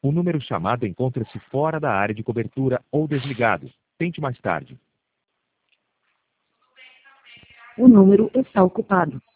O número chamado encontra-se fora da área de cobertura ou desligado. Tente mais tarde. O número está ocupado.